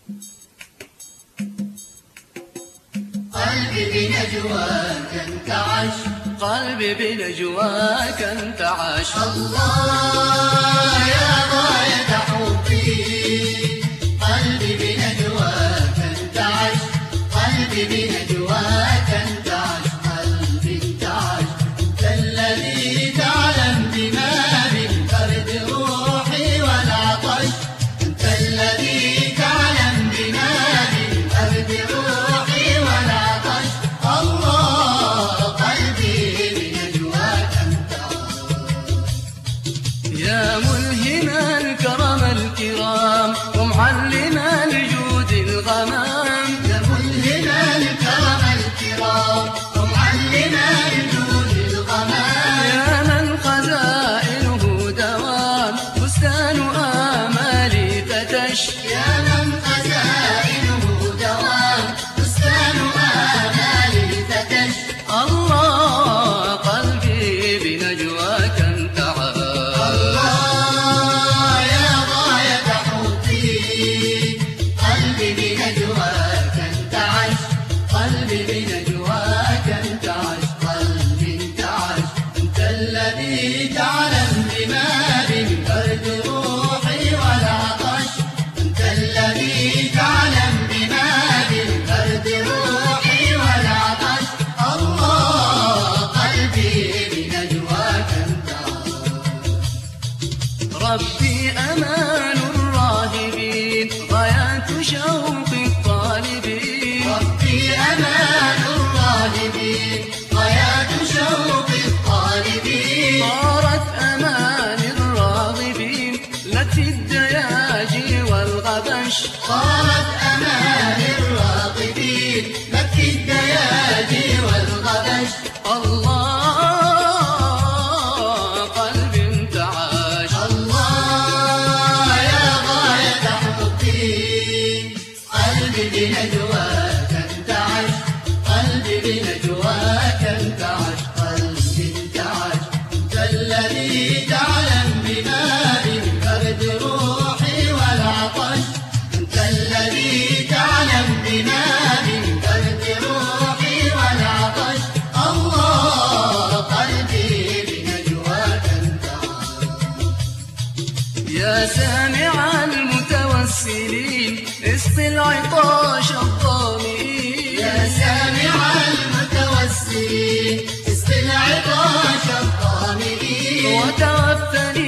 قلبي بنجواك انتعش، قلبي بنجواك انتعش. الله يا غاية حبي، قلبي بنجواك انتعش، قلبي بنجواك انتعش، قلبي انتعش. انت الذي تعلم بما بالبرد روحي والعطش، انت الذي تعلم بما بالبرد روحي والعطش. الله قلبي بنجواك انتعش. يا ملهم الكرم الكرام ومعلم الجود الغمام، يا ملهم الكرم الكرام ومعلم الجود الغمام. يا من خزائنه دوام بستان آمالي فتش، يا من خزائنه دوام بستان آمالي فتش. الله قلبي بنجواك انتعش. الله يا غاية حبي، قلبي بنجواك انتعش، قلبي بنجواك انتعش، قلبي انتعش. انت الذي تعلم بما بالبرد روحي والعطش، انت الذي تعلم بما بالبرد روحي والعطش. الله قلبي بنجواك انتعش. ربي أمان الراهبين غايات شوق الطالبين، ربي أمان الراهبين غايات شوق الطالبين. صارت أمان الراغبين لك في الدياجي والغبش، صارت أمان الراغبين لك في الدياجي والغبش. الله قلبي انتعش. الله يا غاية حبي، قلبي بنجواك انتعش، قلبي بنجواك انتعش، قلبي انتعش. انت الذي تعلم بما بالبرد روحي والعطش، انت الذي تعلم بما بالبرد روحي والعطش. الله قلبي بنجواك انتعش. يا سامع المتوسلين اسقي العطاش الظامئين، يا سامع المتوسلين اسقي العطاش الظامئين. وتوفني